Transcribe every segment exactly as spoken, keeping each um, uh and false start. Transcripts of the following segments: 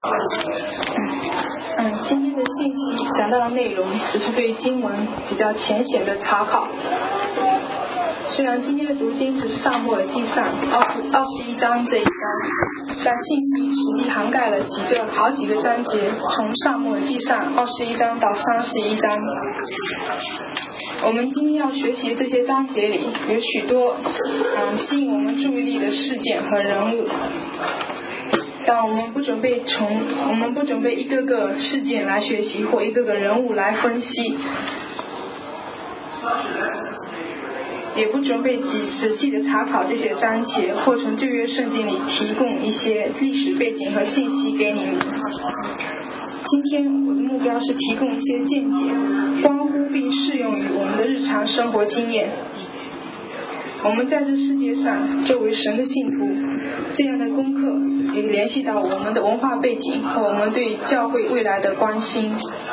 嗯，今天的信息讲到的内容只是对经文比较浅显的查考。虽然今天的读经只是撒母耳记上二十二十一章这一章，但信息实际涵盖了几个好几个章节，从撒母耳记上二十一章到三十一章。我们今天要学习这些章节里有许多嗯吸引我们注意力的事件和人物，但我们不准备从我们不准备一个个事件来学习或一个个人物来分析，也不准备仔细的查考这些章节，或从旧约圣经里提供一些历史背景和信息给你们。今天我的目标是提供一些见解，关乎并适用于我们的日常生活经验。我们在这世界上作为神的信徒，这样的功课也联系到我们的文化背景和我们对教会未来的关心。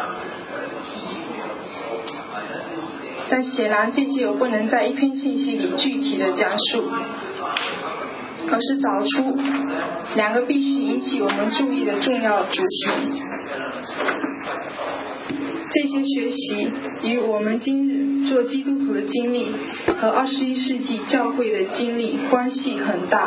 但显然这些我不能在一篇信息里具体的讲述，而是找出两个必须引起我们注意的重要主题。这些学习与我们今日做基督徒的经历和二十一世纪教会的经历关系很大。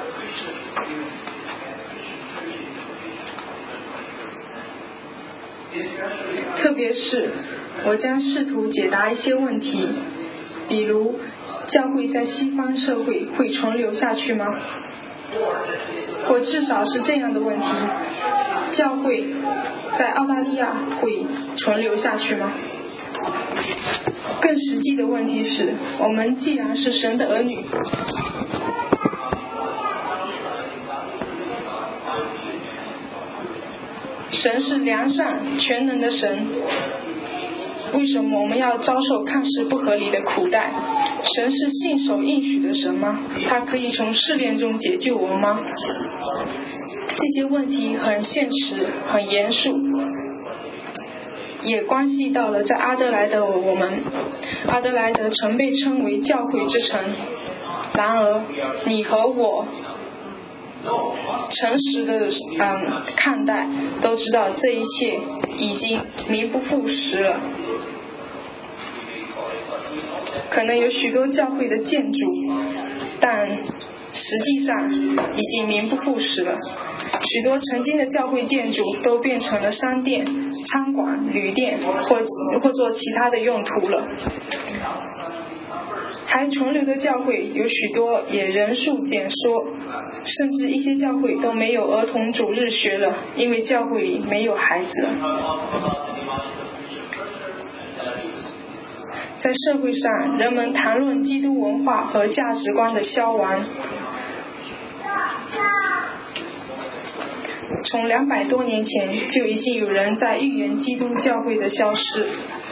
特别是我将试图解答一些问题，比如教会在西方社会会存留下去吗？或至少是这样的问题，教会在澳大利亚会存留下去吗？更实际的问题是，我们既然是神的儿女，神是良善全能的神，为什么我们要遭受看似不合理的苦待？神是信守应许的神吗？他可以从试炼中解救我们吗？这些问题很现实，很严肃，也关系到了在阿德莱德我们。阿德莱德曾被称为教会之城，然而你和我诚实的嗯看待，都知道这一切已经名不副实了。可能有许多教会的建筑，但实际上已经名不副实了。许多曾经的教会建筑都变成了商店、餐馆、旅店或或做其他的用途了。还存留的教会有许多也人数减缩，甚至一些教会都没有儿童主日学了，因为教会里没有孩子了。在社会上，人们谈论基督文化和价值观的消亡。从两百多年前就已经有人在预言基督教会的消失。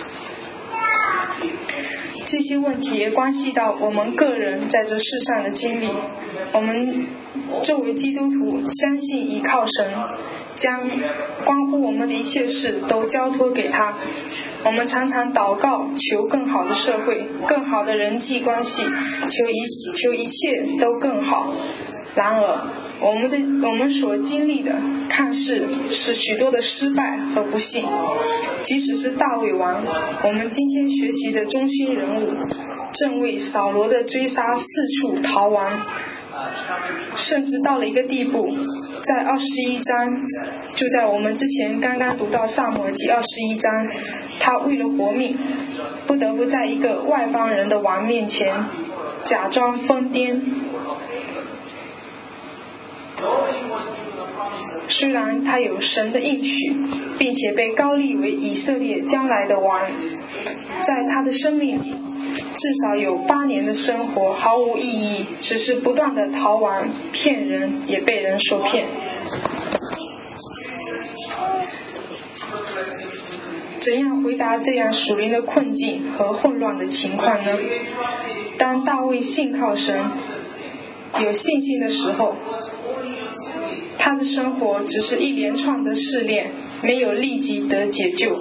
这些问题也关系到我们个人在这世上的经历。我们作为基督徒，相信依靠神，将关乎我们的一切事都交托给他。我们常常祷告，求更好的社会，更好的人际关系，求一求一切都更好。然而我们的我们所经历的看似是许多的失败和不幸。即使是大卫王，我们今天学习的中心人物，正为扫罗的追杀四处逃亡，甚至到了一个地步，在二十一章，就在我们之前刚刚读到撒母耳记二十一章，他为了活命，不得不在一个外邦人的王面前假装疯癫。虽然他有神的应许，并且被高立为以色列将来的王，在他的生命里至少有八年的生活毫无意义，只是不断的逃亡、骗人，也被人所骗。怎样回答这样属灵的困境和混乱的情况呢？当大卫信靠神，有信心的时候，他的生活只是一连串的试炼，没有立即得解救。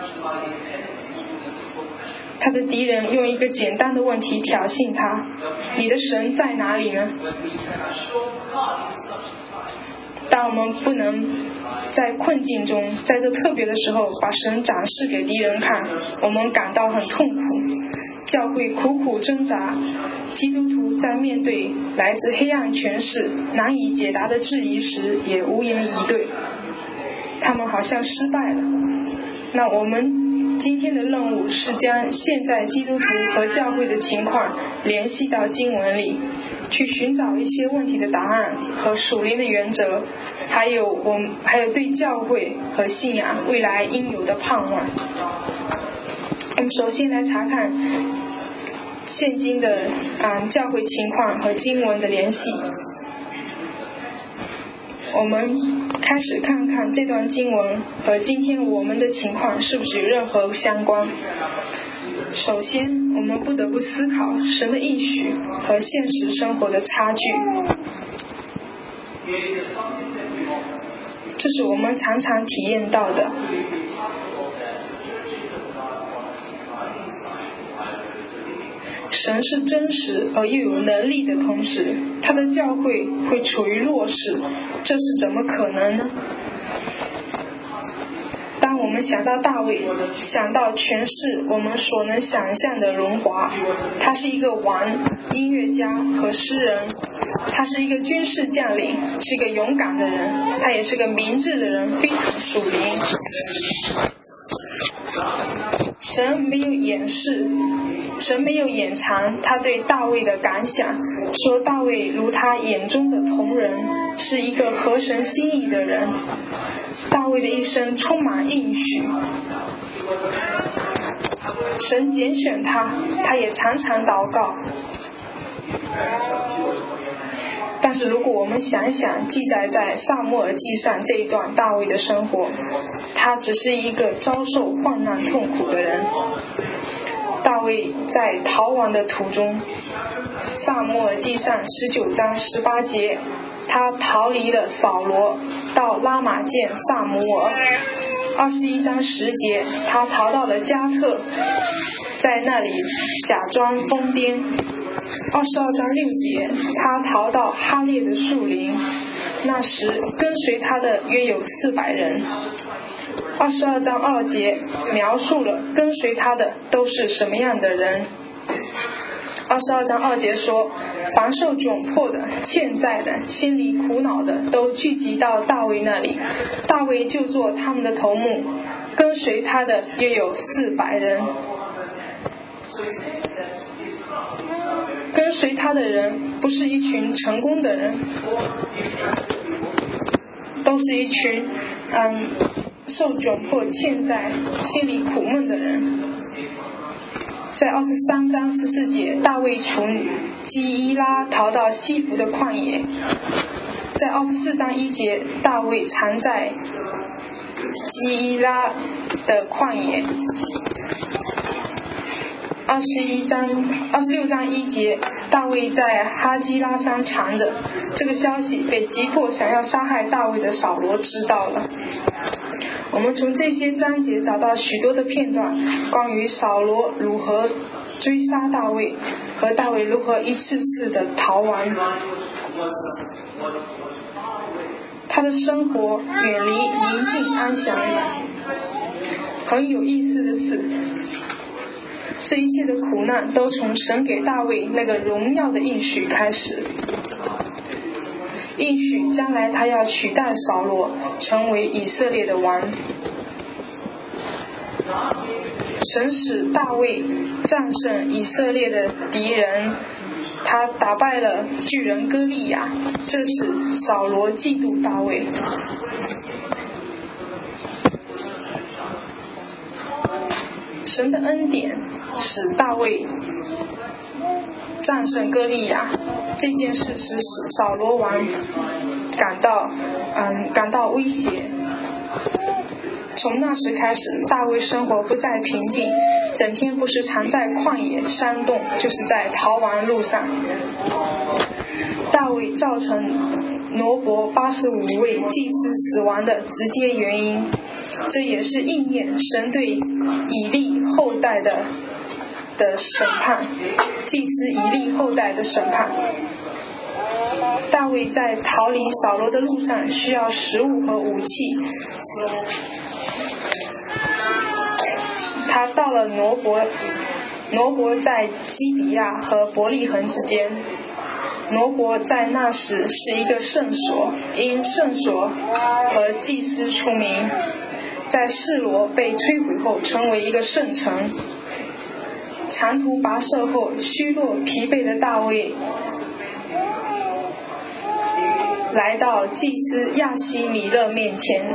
他的敌人用一个简单的问题挑衅他：你的神在哪里呢？但我们不能在困境中，在这特别的时候把神展示给敌人看，我们感到很痛苦。教会苦苦挣扎，基督徒在面对来自黑暗权势难以解答的质疑时也无言以对，他们好像失败了。那我们今天的任务是将现在基督徒和教会的情况联系到经文里，去寻找一些问题的答案和属灵的原则，还有我们还有对教会和信仰未来应有的盼望。我们首先来查看现今的嗯教会情况和经文的联系。我们开始看看这段经文和今天我们的情况是不是有任何相关。首先，我们不得不思考神的应许和现实生活的差距。这是我们常常体验到的。神是真实而又有能力的同时，他的教会会处于弱势，这是怎么可能呢？当我们想到大卫，想到全是我们所能想象的荣华，他是一个王、音乐家和诗人，他是一个军事将领，是一个勇敢的人，他也是个明智的人，非常属灵。神没有掩饰，神没有掩藏他对大卫的感想，说大卫如他眼中的瞳人，是一个合神心意的人。大卫的一生充满应许，神拣选他，他也常常祷告。但是如果我们想一想记载在撒母耳记上这一段大卫的生活，他只是一个遭受患难痛苦的人。大卫在逃亡的途中，撒母耳记上十九章十八节，他逃离了扫罗，到拉玛见撒母耳。二十一章十节，他逃到了加特，在那里假装疯癫。二十二章六节，他逃到哈列的树林，那时跟随他的约有四百人。二十二章二节描述了跟随他的都是什么样的人。二十二章二节说，凡受窘迫的、欠债的、心里苦恼的，都聚集到大卫那里，大卫就做他们的头目，跟随他的约有四百人。跟随他的人不是一群成功的人，都是一群嗯受窘迫、欠债、心里苦闷的人。在二十三章十四节，大卫从基伊拉逃到西弗的旷野。在二十四章一节，大卫藏在基伊拉的旷野。二十一章、二十六章一节，大卫在哈基拉山藏着。这个消息被急迫想要杀害大卫的扫罗知道了。我们从这些章节找到许多的片段，关于扫罗如何追杀大卫，和大卫如何一次次的逃亡。他的生活远离宁静安详。很有意思的是，这一切的苦难都从神给大卫那个荣耀的应许开始。应许将来他要取代扫罗，成为以色列的王。神使大卫战胜以色列的敌人，他打败了巨人歌利亚，这使扫罗嫉妒大卫。神的恩典使大卫战胜歌利亚，这件事使扫罗王感到嗯感到威胁。从那时开始，大卫生活不再平静，整天不是藏在旷野山洞，就是在逃亡路上。大卫造成挪伯八十五位祭司死亡的直接原因，这也是应验神对以利后代的的审判，祭司以利后代的审判。 大卫在逃离扫罗的路上需要食物和武器。他到了挪伯，挪伯在基比亚和伯利恒之间。挪伯在那时是一个圣所，因圣所和祭司出名。在示罗被摧毁后，成为一个圣城。长途跋涉后，虚弱疲惫的大卫来到祭司亚希米勒面前。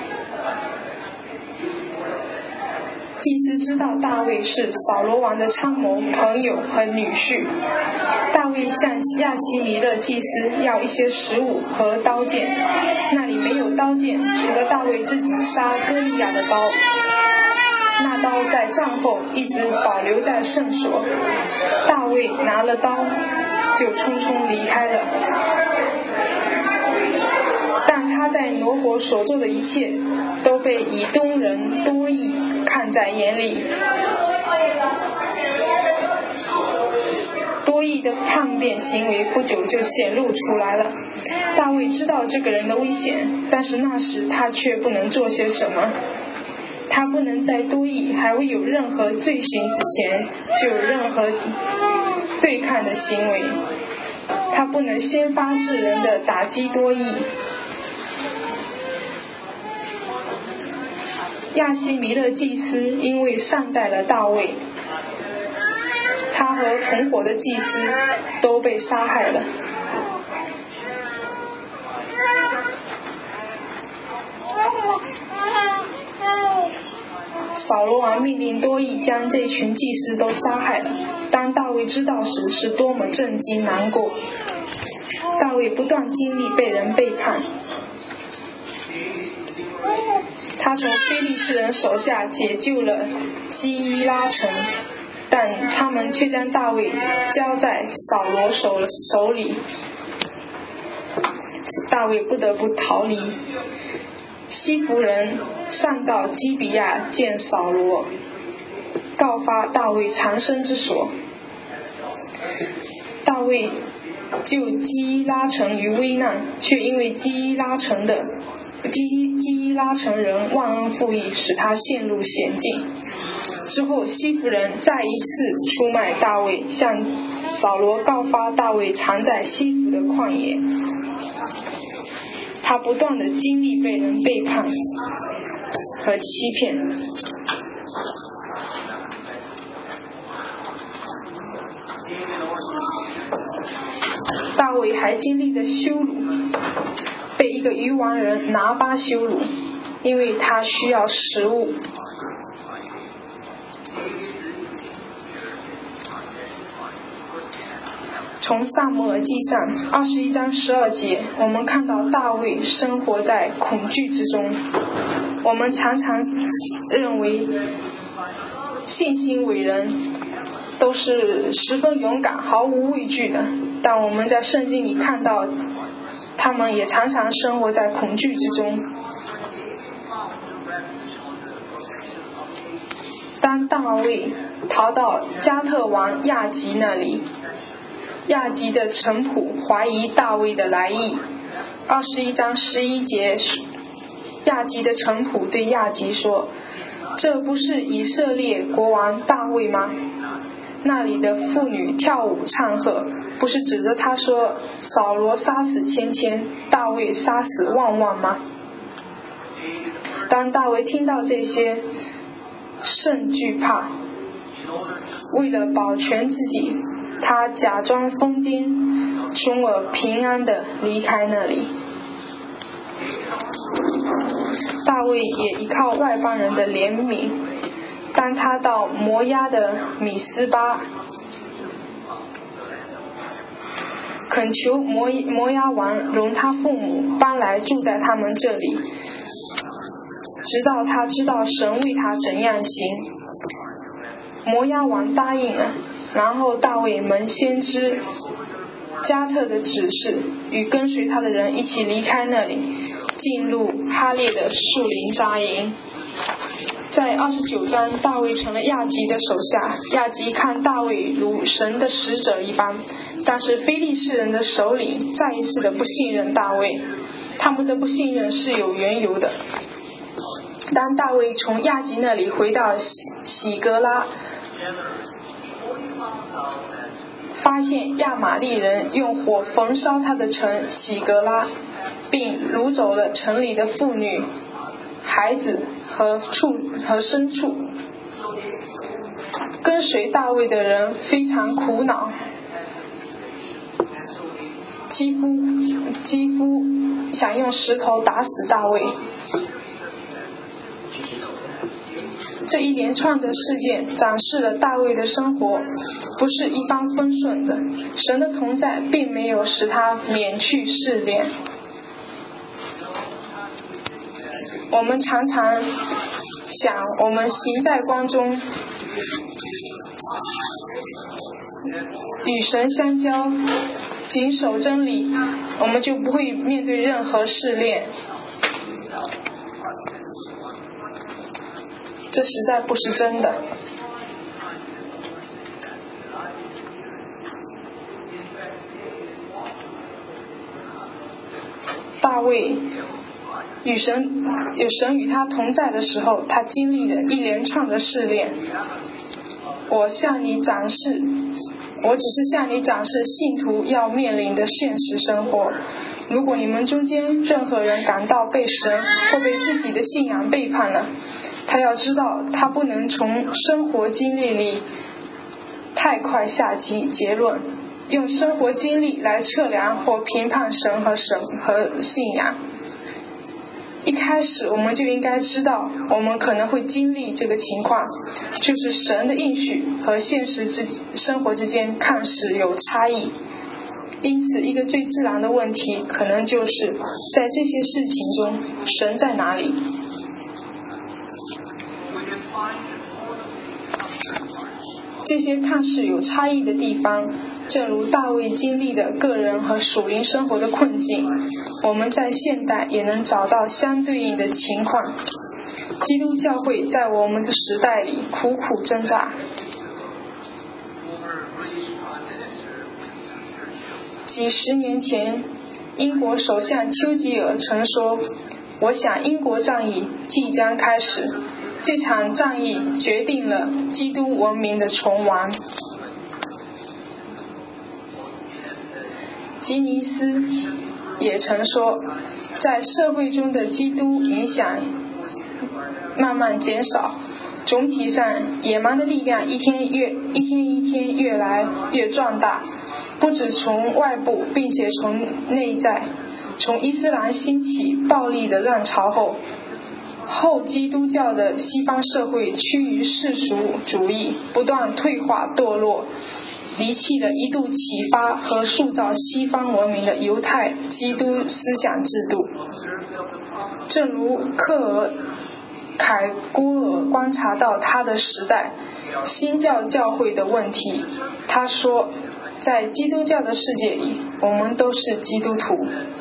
祭司知道大卫是扫罗王的参谋、朋友和女婿。大卫向亚希米勒祭司要一些食物和刀剑，那里没有刀剑，除了大卫自己杀歌利亚的刀。那刀在战后一直保留在圣所。大卫拿了刀就匆匆离开了。但他在挪伯所做的一切都被以东人多益看在眼里。多益的叛变行为不久就显露出来了。大卫知道这个人的危险，但是那时他却不能做些什么。他不能在多益还未有任何罪行之前就有任何对抗的行为。他不能先发制人的打击多益。亚希米勒祭司因为善待了大卫，他和同伙的祭司都被杀害了。扫罗王命令多益将这群祭司都杀害了。当大卫知道时，是多么震惊难过。大卫不断经历被人背叛，他从非利士人手下解救了基伊拉城，但他们却将大卫交在扫罗手手里，使大卫不得不逃离。西弗人上到基比亚见扫罗，告发大卫藏身之所。大卫救基伊拉城于危难，却因为基伊拉城的基基伊拉城人忘恩负义，使他陷入险境。之后西弗人再一次出卖大卫，向扫罗告发大卫藏在西弗的旷野。他不断的经历被人背叛和欺骗。大卫还经历了羞辱，被一个愚顽人拿巴羞辱，因为他需要食物。从撒母耳记上二十一章十二节，我们看到大卫生活在恐惧之中。我们常常认为信心伟人都是十分勇敢、毫无畏惧的，但我们在圣经里看到他们也常常生活在恐惧之中。当大卫逃到加特王亚吉那里，亚吉的臣仆怀疑大卫的来意。二十一章十一节，亚吉的臣仆对亚吉说：“这不是以色列国王大卫吗？”那里的妇女跳舞唱和，不是指着他说：“扫罗杀死千千，大卫杀死万万吗？”当大卫听到这些，甚惧怕，为了保全自己，他假装疯癫，从而平安地离开那里。大卫也依靠外邦人的怜悯，当他到摩押的米斯巴，恳求摩摩押王容他父母搬来住在他们这里，直到他知道神为他怎样行。摩押王答应了，然后大卫蒙先知加特的指示，与跟随他的人一起离开那里，进入哈列的树林扎营。 在二十九章，大卫成了亚吉的手下，亚吉看大卫如神的使者一般，但是非利士人的首领再一次的不信任大卫，他们的不信任是有缘由的。当大卫从亚吉那里回到喜喜格拉，发现亚玛力人用火焚烧他的城喜格拉，并掳走了城里的妇女、孩子和畜和牲畜。跟随大卫的人非常苦恼，几乎几乎想用石头打死大卫。这一连串的事件展示了大卫的生活不是一帆风顺的，神的同在并没有使他免去试炼。我们常常想，我们行在光中，与神相交，谨守真理，我们就不会面对任何试炼。这实在不是真的。大卫与神有神与他同在的时候，他经历了一连串的试炼。我向你展示，我只是向你展示信徒要面临的现实生活。如果你们中间任何人感到被神或被自己的信仰背叛了，他要知道，他不能从生活经历里太快下结论，用生活经历来测量或评判神和神和信仰。一开始我们就应该知道，我们可能会经历这个情况，就是神的应许和现实之生活之间看似有差异。因此，一个最自然的问题可能就是，在这些事情中，神在哪里？这些看似有差异的地方，正如大卫经历的个人和属灵生活的困境，我们在现代也能找到相对应的情况。基督教会在我们的时代里苦苦挣扎。几十年前，英国首相丘吉尔曾说，我想英国战役即将开始，这场战役决定了基督文明的存亡。吉尼斯也曾说，在社会中的基督影响慢慢减少，总体上野蛮的力量一天越一天一天越来越壮大，不只从外部，并且从内在。从伊斯兰兴起暴力的浪潮后，后基督教的西方社会趋于世俗主义，不断退化堕落，离弃了一度启发和塑造西方文明的犹太基督思想制度。正如克尔凯郭尔观察到他的时代新教教会的问题，他说，在基督教的世界里，我们都是基督徒。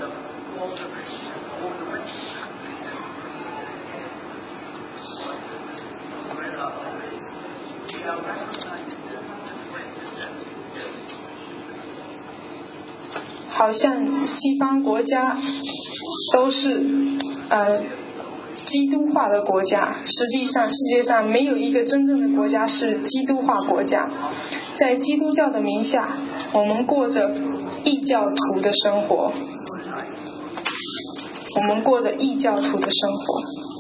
好像西方国家都是呃基督化的国家，实际上世界上没有一个真正的国家是基督化国家。在基督教的名下，我们过着异教徒的生活，我们过着异教徒的生活。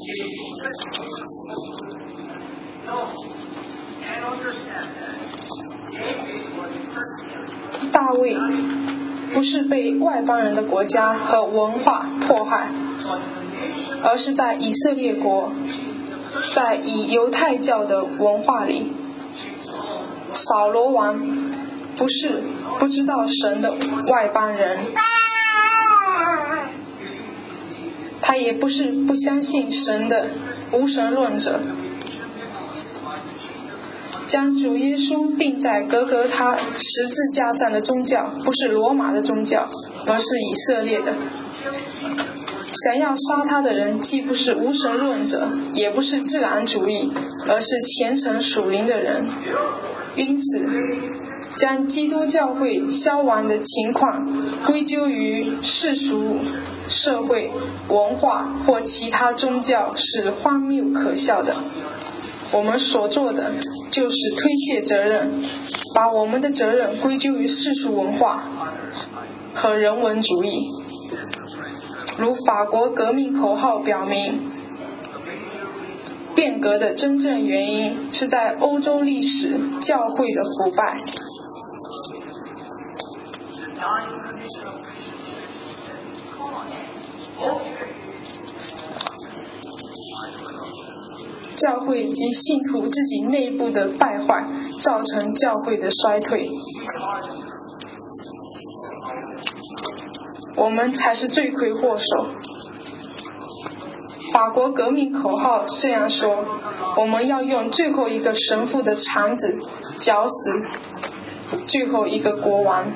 大卫不是被外邦人的国家和文化迫害，而是在以色列国，在以犹太教的文化里。扫罗王不是不知道神的外邦人，他也不是不相信神的无神论者。将主耶稣钉在格格他十字架上的宗教不是罗马的宗教，而是以色列的。 想要杀他的人既不是无神论者，也不是自然主义，而是虔诚属灵的人。因此将基督教会消亡的情况归咎于世俗社会文化或其他宗教是荒谬可笑的。我们所做的就是推卸责任，把我们的责任归咎于世俗文化和人文主义。如法国革命口号表明，变革的真正原因是在欧洲历史教会的腐败。教会及信徒自己内部的败坏，造成教会的衰退。我们才是罪魁祸首。法国革命口号这样说：我们要用最后一个神父的肠子绞死最后一个国王。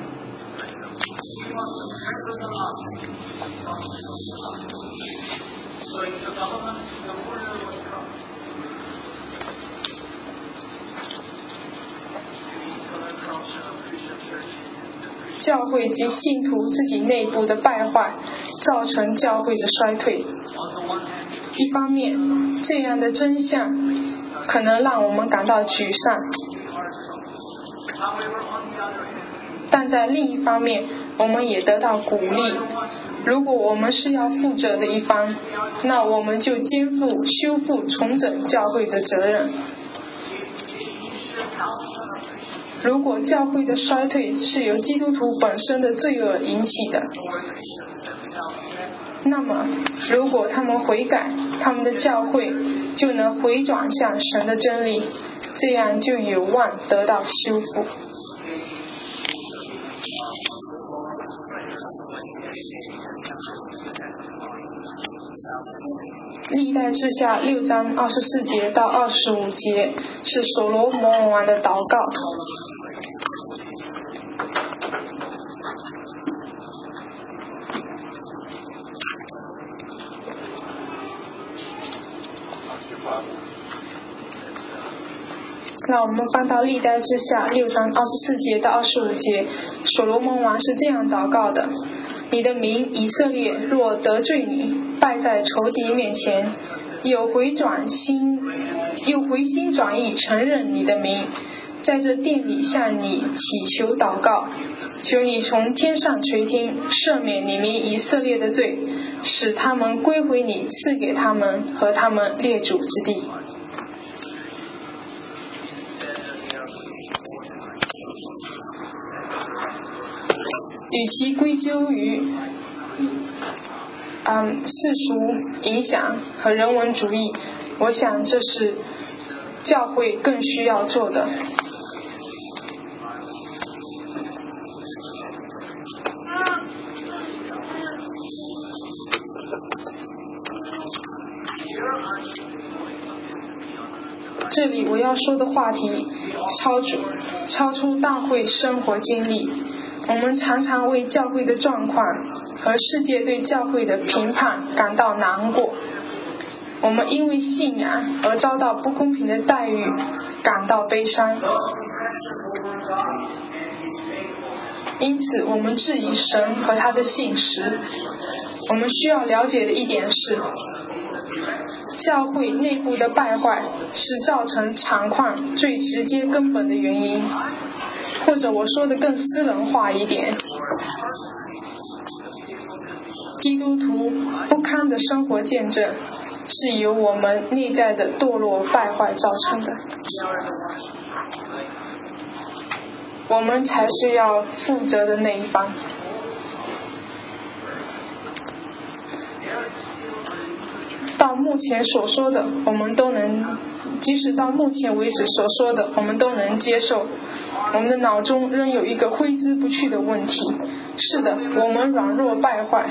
教会及信徒自己内部的败坏，造成教会的衰退。一方面，这样的真相可能让我们感到沮丧，但在另一方面，我们也得到鼓励。如果我们是要负责的一方，那我们就肩负修复重整教会的责任。如果教会的衰退是由基督徒本身的罪恶引起的，那么如果他们悔改，他们的教会就能回转向神的真理，这样就有望得到修复。历代志下六章二十四节到二十五节是所罗门王的祷告。那我们翻到历代志下六章二十四节到二十五节，所罗门王是这样祷告的：你的民以色列若得罪你，败在仇敌面前，又回转心，又回心转意承认你的名，在这殿里向你祈求祷告，求你从天上垂听，赦免你民以色列的罪，使他们归回你赐给他们和他们列祖之地。与其归咎于嗯世俗影响和人文主义，我想这是教会更需要做的。这里我要说的话题超出超出大会生活经历。我们常常为教会的状况和世界对教会的评判感到难过，我们因为信仰而遭到不公平的待遇感到悲伤，因此我们质疑神和他的信实。我们需要了解的一点是，教会内部的败坏是造成惨况最直接根本的原因，或者我说的更私人化一点，基督徒不堪的生活见证是由我们内在的堕落败坏造成的，我们才是要负责的那一方。到目前所说的我们都能，即使到目前为止所说的我们都能接受，我们的脑中仍有一个挥之不去的问题，是的，我们软弱败坏，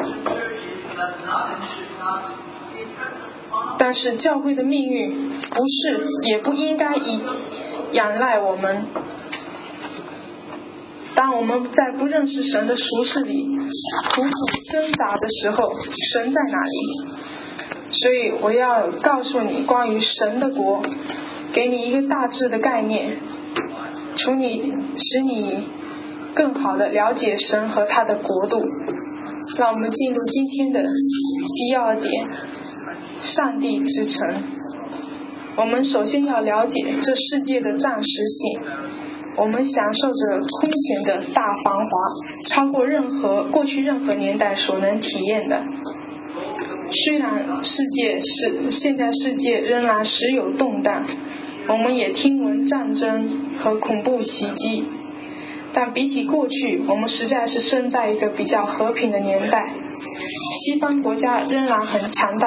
但是教会的命运不是也不应该以仰赖我们。 当我们在不认识神的俗世里苦苦挣扎的时候，神在哪里？所以我要告诉你关于神的国，给你一个大致的概念，除你使你更好的了解神和他的国度。让我们进入今天的第二点，上帝之城。我们首先要了解这世界的暂时性，我们享受着空前的大繁华，超过任何过去任何年代所能体验的。虽然世界是现在世界仍然时有动荡，我们也听闻战争和恐怖袭击，但比起过去，我们实在是生在一个比较和平的年代。西方国家仍然很强大，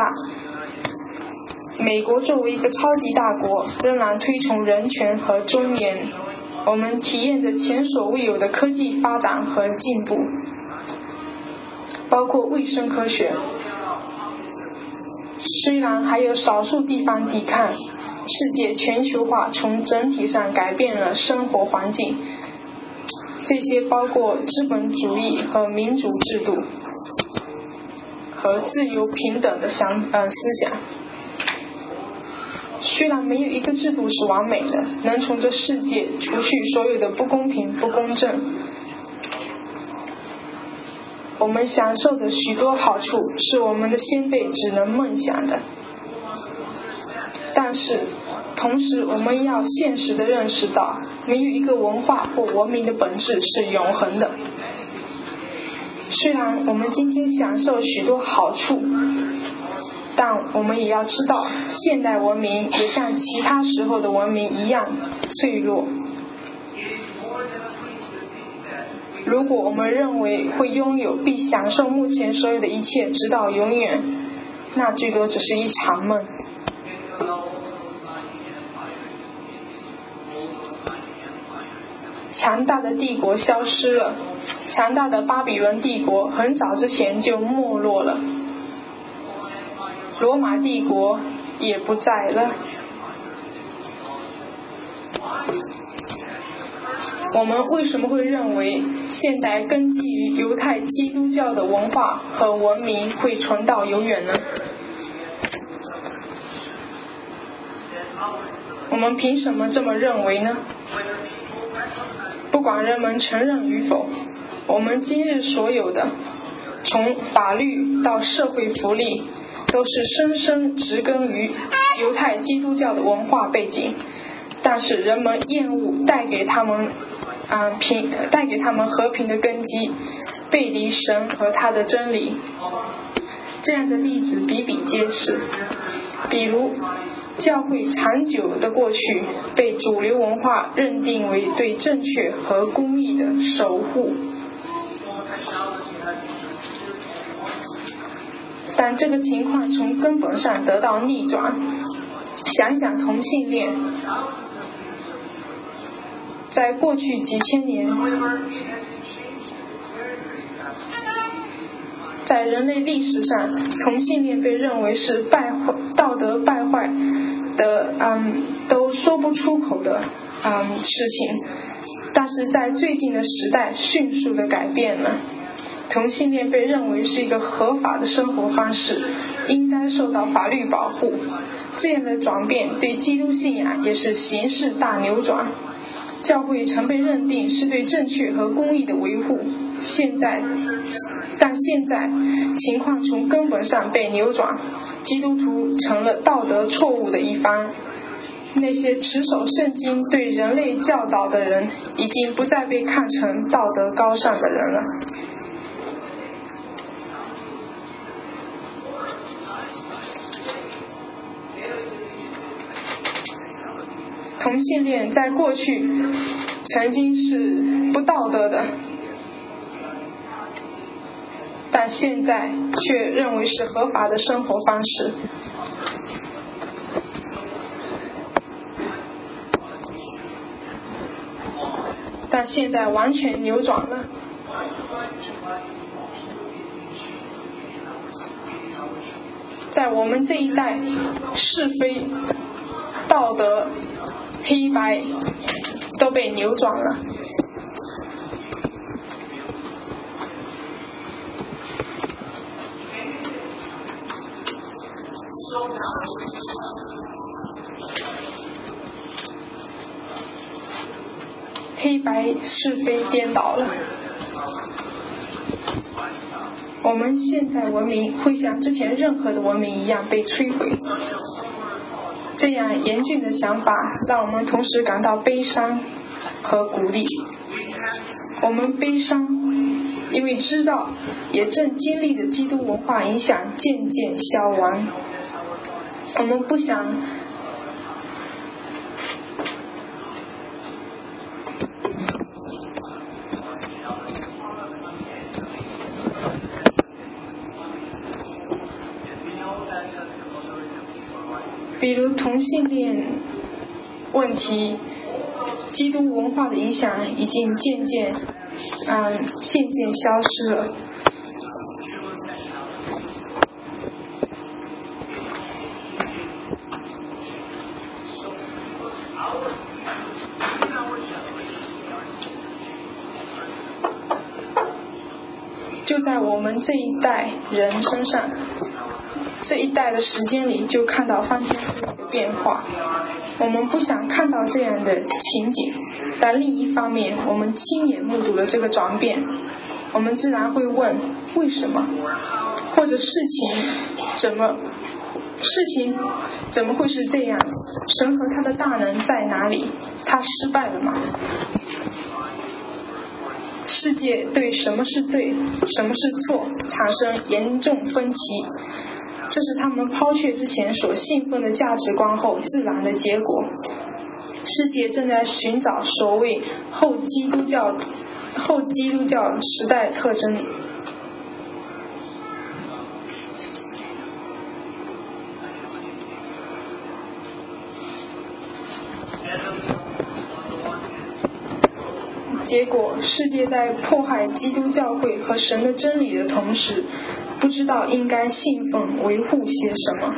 美国作为一个超级大国，仍然推崇人权和尊严。我们体验着前所未有的科技发展和进步，包括卫生科学。虽然还有少数地方抵抗，世界全球化从整体上改变了生活环境，这些包括资本主义和民主制度和自由平等的想呃思想。虽然没有一个制度是完美的，能从这世界除去所有的不公平不公正，我们享受的许多好处是我们的先辈只能梦想的。但是同时我们要现实地认识到，没有一个文化或文明的本质是永恒的。虽然我们今天享受许多好处，但我们也要知道，现代文明也像其他时候的文明一样脆弱。如果我们认为会拥有并享受目前所有的一切直到永远，那最多只是一场梦。强大的帝国消失了，强大的巴比伦帝国很早之前就没落了，罗马帝国也不在了。我们为什么会认为现代根基于犹太基督教的文化和文明会存到永远呢？我们凭什么这么认为呢？不管人们承认与否，我们今日所有的，从法律到社会福利，都是深深植根于犹太基督教的文化背景。但是人们厌恶带给他们啊、呃、平带给他们和平的根基，背离神和他的真理。这样的例子比比皆是，比如教会长久的过去被主流文化认定为对正确和公义的守护，但这个情况从根本上得到逆转。想想同性恋，在过去几千年，在人类历史上，同性恋被认为是败坏道德败坏的嗯都说不出口的嗯事情，但是在最近的时代迅速的改变了。同性恋被认为是一个合法的生活方式，应该受到法律保护。这样的转变对基督信仰也是形势大扭转。教会曾被认定是对正确和公义的维护，现在但现在情况从根本上被扭转，基督徒成了道德错误的一方。那些持守圣经对人类教导的人，已经不再被看成道德高尚的人了。同性恋在过去曾经是不道德的，但现在却认为是合法的生活方式。但现在完全扭转了。在我们这一代，是非、道德、黑白都被扭转了。 黑白是非颠倒了。我们现在文明会像之前任何的文明一样被摧毁。这样严峻的想法让我们同时感到悲伤和鼓励。我们悲伤，因为知道也正经历的基督文化影响渐渐消亡。我们不想比如同性恋问题，基督文化的影响已经渐渐嗯渐渐消失了。就在我们这一代人身上，这一代的时间里就看到翻天覆地的变化。我们不想看到这样的情景，但另一方面我们亲眼目睹了这个转变，我们自然会问为什么，或者事情怎么事情怎么会是这样，神和他的大能在哪里，他失败了吗？世界对什么是对什么是错产生严重分歧，这是他们抛却之前所信奉的价值观后自然的结果。世界正在寻找所谓后基督教后基督教时代特征。结果世界在迫害基督教会和神的真理的同时，不知道应该信奉维护些什么。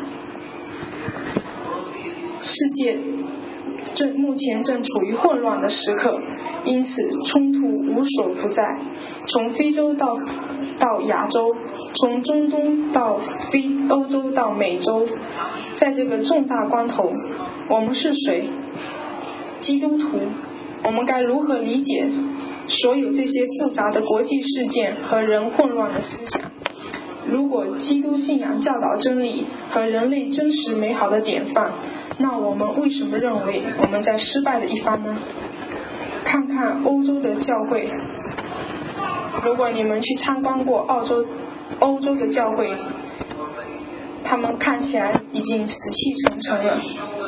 世界正目前正处于混乱的时刻，因此冲突无所不在，从非洲到到亚洲，从中东到非欧洲到美洲。在这个重大关头，我们是谁？基督徒，我们该如何理解所有这些复杂的国际事件和人混乱的思想？如果基督信仰教导真理和人类真实美好的典范，那我们为什么认为我们在失败的一方呢？看看欧洲的教会，如果你们去参观过澳洲欧洲的教会，他们看起来已经死气沉沉了。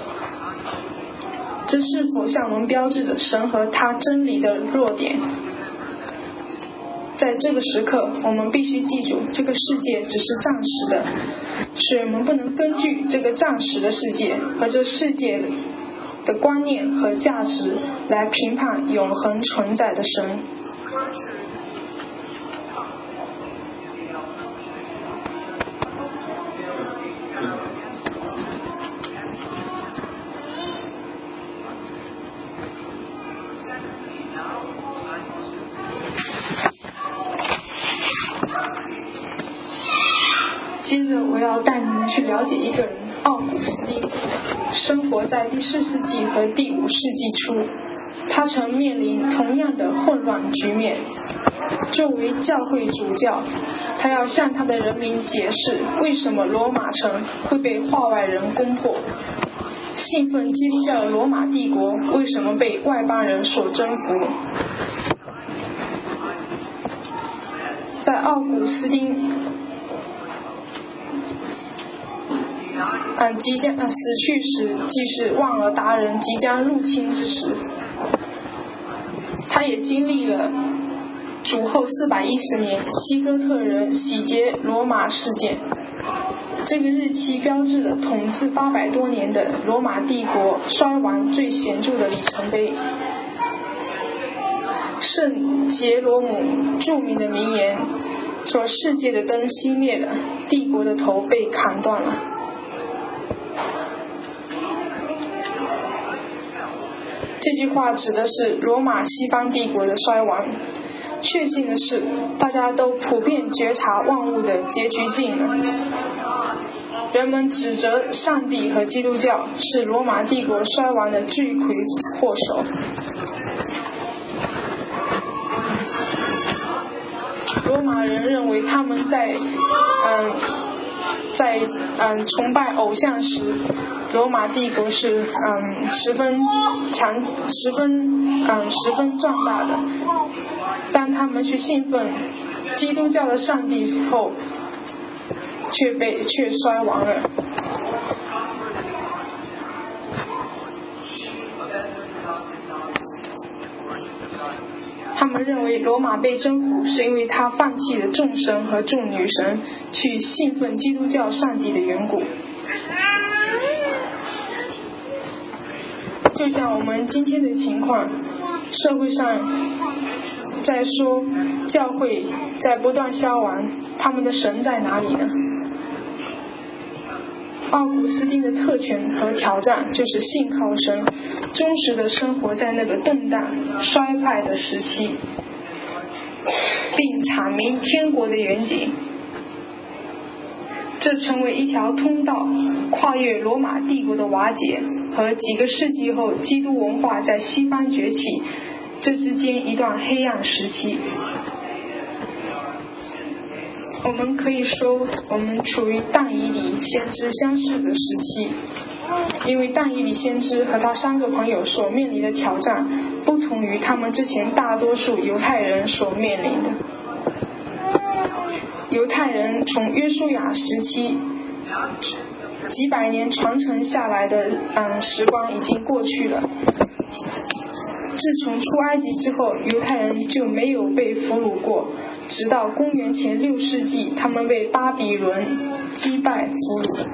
这是否向我们标志着神和他真理的弱点？在这个时刻，我们必须记住，这个世界只是暂时的，所以我们不能根据这个暂时的世界和这世界的观念和价值来评判永恒存在的神。接着我要带你们去了解一个人，奥古斯丁，生活在第四世纪和第五世纪初。他曾面临同样的混乱局面。作为教会主教，他要向他的人民解释为什么罗马城会被化外人攻破，信奉基督教的罗马帝国为什么被外邦人所征服。在奥古斯丁嗯，即将呃死去时，即是万俄达人即将入侵之时，他也经历了主后四百一十年西哥特人洗劫罗马事件。这个日期标志了统治八百多年的罗马帝国衰亡最显著的里程碑。圣杰罗姆著名的名言说：“世界的灯熄灭了，帝国的头被砍断了。”这句话指的是罗马西方帝国的衰亡。确信的是，大家都普遍觉察万物的结局近了。 人们指责上帝和基督教是罗马帝国衰亡的罪魁祸首。罗马人认为他们在嗯在嗯崇拜偶像时，罗马帝国是嗯十分强十分嗯十分壮大的。当他们去信奉基督教的上帝后，却被却衰亡了。他们认为罗马被征服是因为他放弃了众神和众女神，去信奉基督教上帝的缘故。就像我们今天的情况，社会上在说教会在不断消亡，他们的神在哪里呢？奥古斯丁的特权和挑战就是信靠神，忠实地生活在那个动荡衰败的时期，并阐明天国的远景。这成为一条通道，跨越罗马帝国的瓦解和几个世纪后基督文化在西方崛起这之间一段黑暗时期。我们可以说我们处于但以理先知相似的时期，因为但以理先知和他三个朋友所面临的挑战不同于他们之前大多数犹太人所面临的。犹太人从约书亚时期几百年传承下来的嗯时光已经过去了。自从出埃及之后，犹太人就没有被俘虏过，直到公元前六世纪，他们被巴比伦击败俘虏。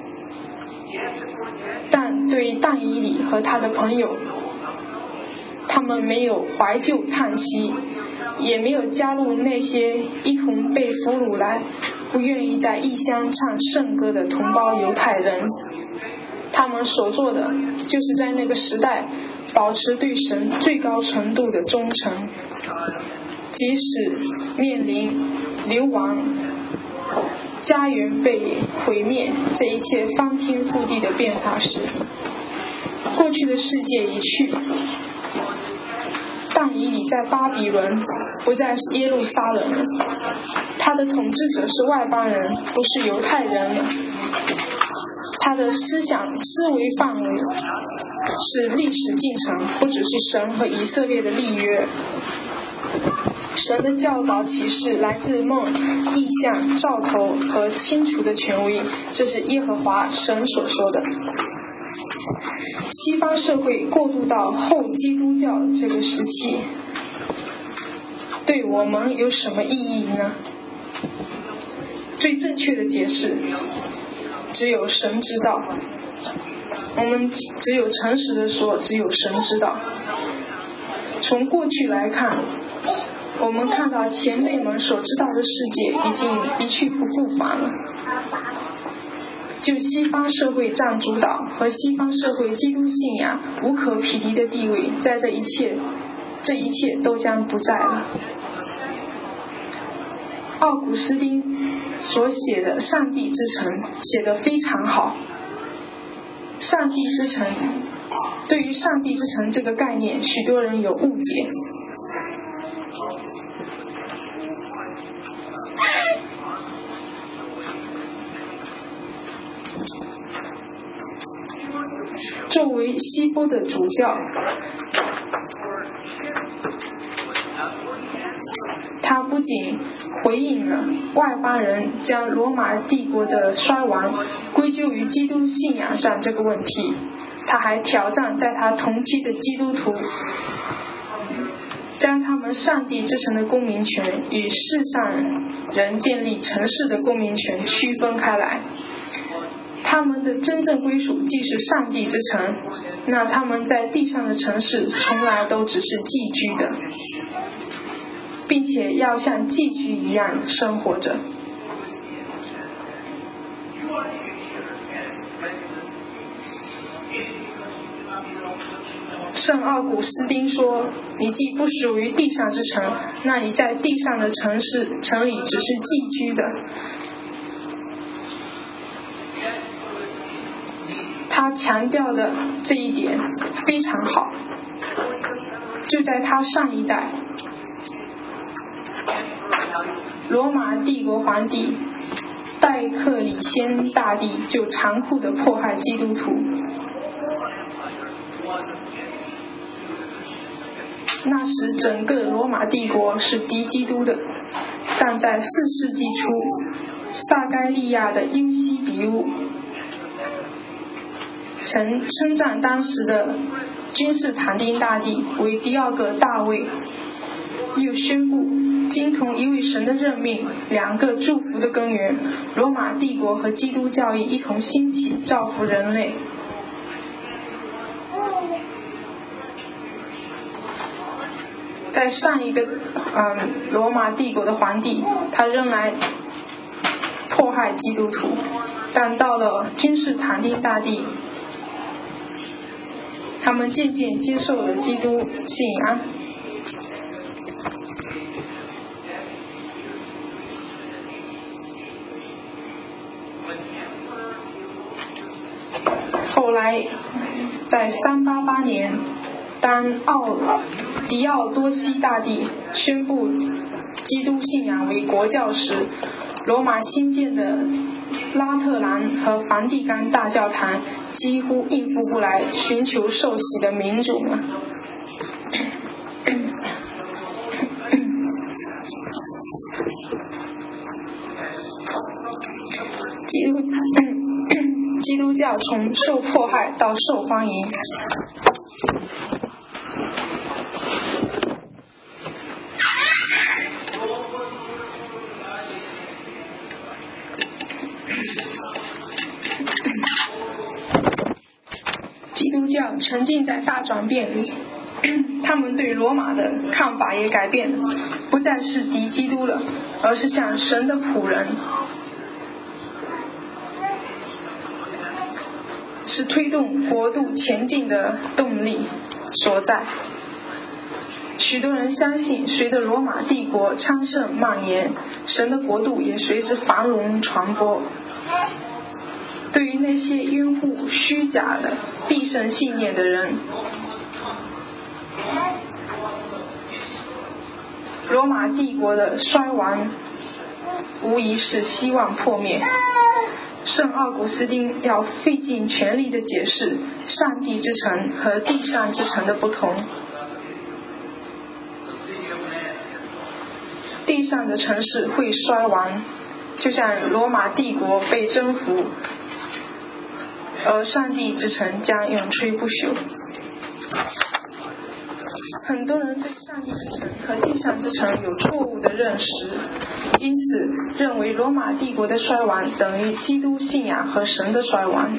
但对但以理和他的朋友，他们没有怀旧叹息，也没有加入那些一同被俘虏来不愿意在异乡唱圣歌的同胞犹太人。他们所做的就是在那个时代保持对神最高程度的忠诚，即使面临流亡、家园被毁灭这一切翻天覆地的变化时。过去的世界已去，但以理在巴比伦，不再是耶路撒冷了，他的统治者是外邦人，不是犹太人了。他的思想思维范围是历史进程，不只是神和以色列的立约。神的教导启示来自梦、异象、兆头和清楚的权威，这是耶和华神所说的。西方社会过渡到后基督教这个时期，对我们有什么意义呢？最正确的解释只有神知道，我们只有诚实的说，只有神知道。从过去来看，我们看到前辈们所知道的世界已经一去不复返了。就西方社会占主导和西方社会基督信仰无可匹敌的地位，在这一切这一切都将不在了。奥古斯丁所写的《上帝之城》写得非常好。上帝之城，对于上帝之城这个概念，许多人有误解。作为西方的主教，他不仅回应了外邦人将罗马帝国的衰亡归咎于基督信仰上这个问题，他还挑战在他同期的基督徒，将他们上帝之城的公民权与世上人建立城市的公民权区分开来。他们的真正归属既是上帝之城，那他们在地上的城市从来都只是寄居的，并且要像寄居一样生活着。圣奥古斯丁说，你既不属于地上之城，那你在地上的城市城里只是寄居的。 他强调的这一点非常好。就在他上一代，罗马帝国皇帝戴克里先大帝就残酷地迫害基督徒。那时整个罗马帝国是敌基督的，但在四世纪初，撒该利亚的尤西比乌曾称赞当时的君士坦丁大帝为第二个大卫，又宣布经同一位神的任命，两个祝福的根源，罗马帝国和基督教义一同兴起，造福人类。在上一个嗯罗马帝国的皇帝，他仍然迫害基督徒，但到了君士坦丁大帝，他们渐渐接受了基督信仰。后来在三八八年，当奥狄奥多西大帝宣布基督信仰为国教时，罗马新建的拉特兰和梵蒂冈大教堂几乎应付不来寻求受洗的民众了。基督基督教从受迫害到受欢迎。基督教沉浸在大转变里，他们对罗马的看法也改变了，不再是敌基督了，而是像神的仆人，是推动国度前进的动力所在。许多人相信，随着罗马帝国昌盛蔓延，神的国度也随之繁荣传播。对于那些拥护虚假的必胜信念的人，罗马帝国的衰亡无疑是希望破灭。圣奥古斯丁要费尽全力地解释上帝之城和地上之城的不同。地上的城市会衰亡，就像罗马帝国被征服，而上帝之城将永垂不朽。很多人对上帝之城和地上之城有错误的认识，因此认为罗马帝国的衰亡等于基督信仰和神的衰亡。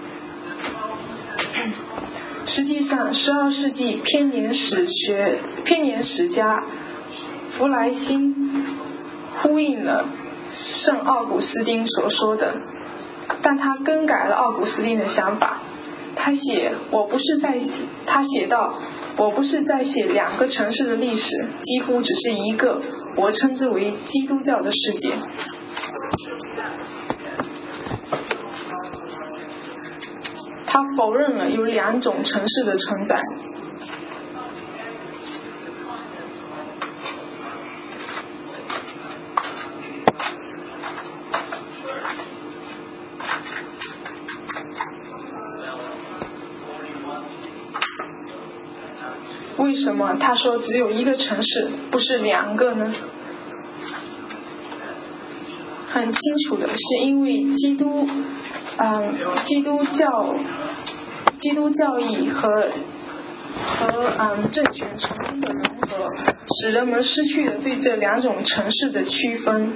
实际上，十二世纪编年史学编年史家弗莱辛呼应了圣奥古斯丁所说的，但他更改了奥古斯丁的想法。他写我不是在他写道我不是在写两个城市的历史，几乎只是一个我称之为基督教的世界。他否认了有两种城市的存在。为什么他说只有一个城市，不是两个呢？很清楚的是，因为基督，嗯，基督教，基督教义和和嗯政权成功的融合，使人们失去了对这两种城市的区分。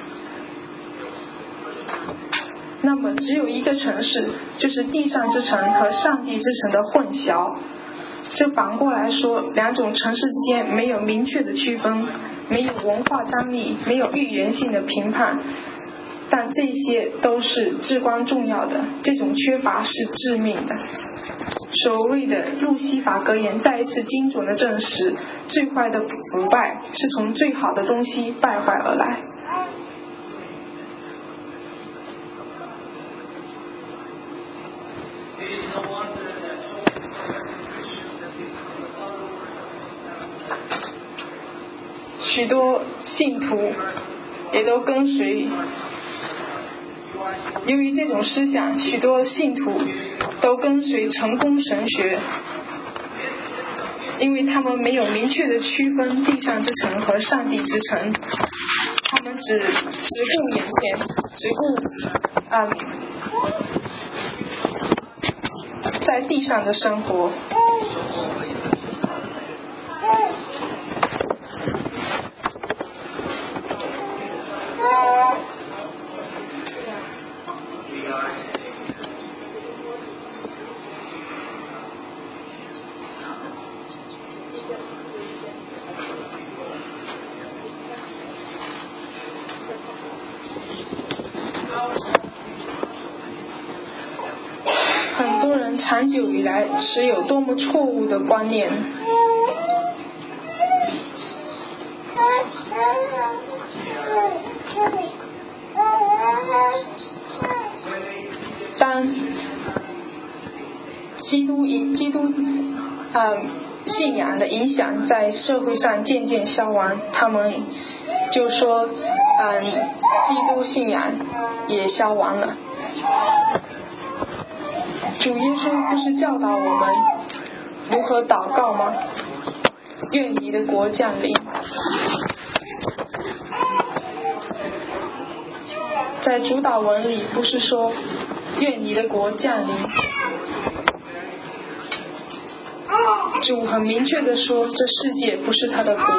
那么，只有一个城市，就是地上之城和上帝之城的混淆。这反过来说，两种城市之间没有明确的区分，没有文化张力，没有预言性的评判，但这些都是至关重要的。这种缺乏是致命的。所谓的路西法格言再一次精准地证实，最坏的腐败是从最好的东西败坏而来。 许多信徒也都跟随。由于这种思想，许多信徒都跟随成功神学，因为他们没有明确的区分地上之城和上帝之城，他们只只顾眼前，只顾啊、嗯、在地上的生活。很多人长久以来持有多么错误的观念。当基督基督呃信仰的影响在社会上渐渐消亡，他们就说嗯，基督信仰也消亡了。主耶稣不是教导我们如何祷告吗？愿你的国降临。在主祷文里不是说愿你的国降临，主很明确地说这世界不是他的国。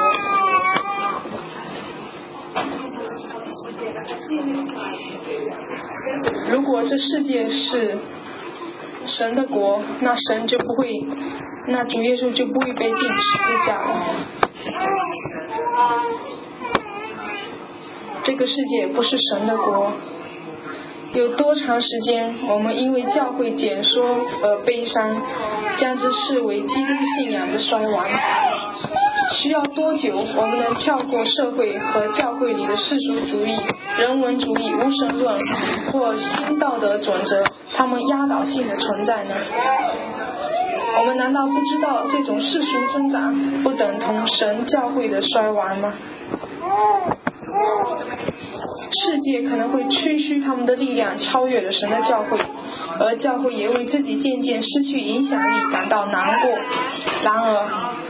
如果这世界是神的国，那神就不会，那主耶稣就不会被钉十字架了。这个世界不是神的国。有多长时间我们因为教会减缩而悲伤，将之视为基督信仰的衰亡？需要多久我们能跳过社会和教会里的世俗主义、人文主义、无神论或新道德准则他们压倒性的存在呢？我们难道不知道这种世俗增长不等同神教会的衰亡吗？世界可能会吹嘘他们的力量超越了神的教会，而教会也为自己渐渐失去影响力感到难过。然而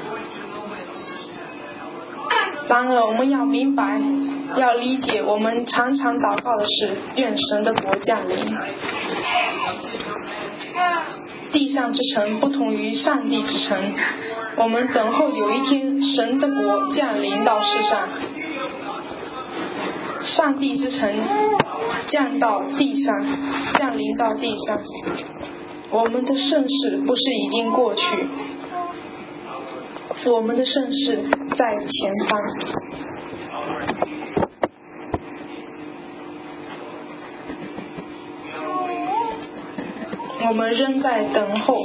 然而我们要明白，要理解，我们常常祷告的是愿神的国降临。地上之城不同于上帝之城，我们等候有一天神的国降临到世上。上帝之城降到地上，降临到地上。我们的盛世不是已经过去，我们的盛世在前方。我们仍在等候。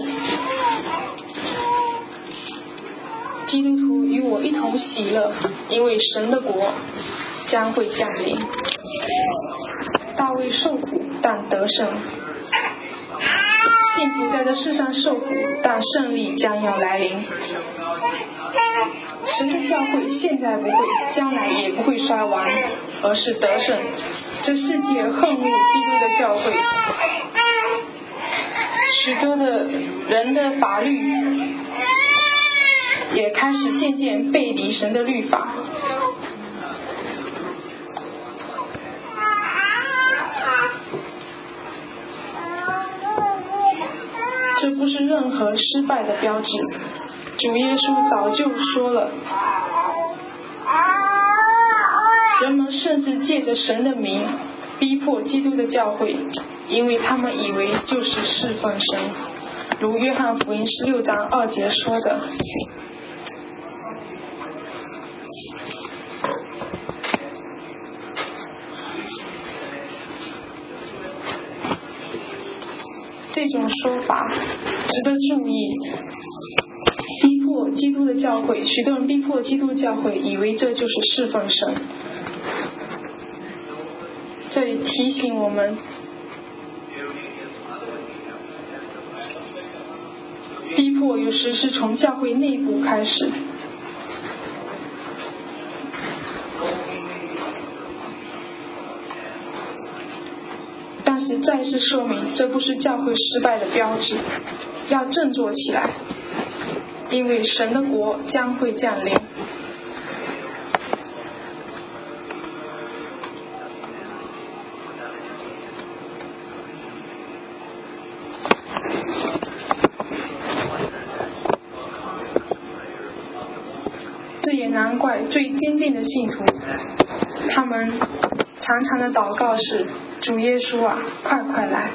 基督徒与我一同喜乐，因为神的国将会降临。大卫受苦，但得胜。信徒在这世上受苦，但胜利将要来临。神的教会现在不会，将来也不会衰亡，而是得胜。这世界恨恶基督的教会，许多的人的法律也开始渐渐背离神的律法。这不是任何失败的标志，主耶稣早就说了。人们甚至借着神的名逼迫基督的教会，因为他们以为就是侍奉神，如约翰福音十六章二节说的。这种说法值得注意，逼迫基督的教会，许多人逼迫基督教会，以为这就是侍奉神。这里提醒我们，逼迫有时是从教会内部开始。 是再次说明，这不是教会失败的标志，要振作起来，因为神的国将会降临。这也难怪最坚定的信徒，他们常常的祷告是：主耶稣啊，快快来。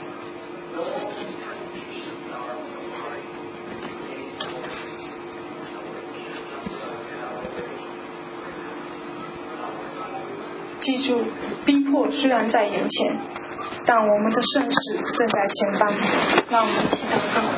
记住，逼迫虽然在眼前，但我们的圣事正在前方。让我们一起祷告。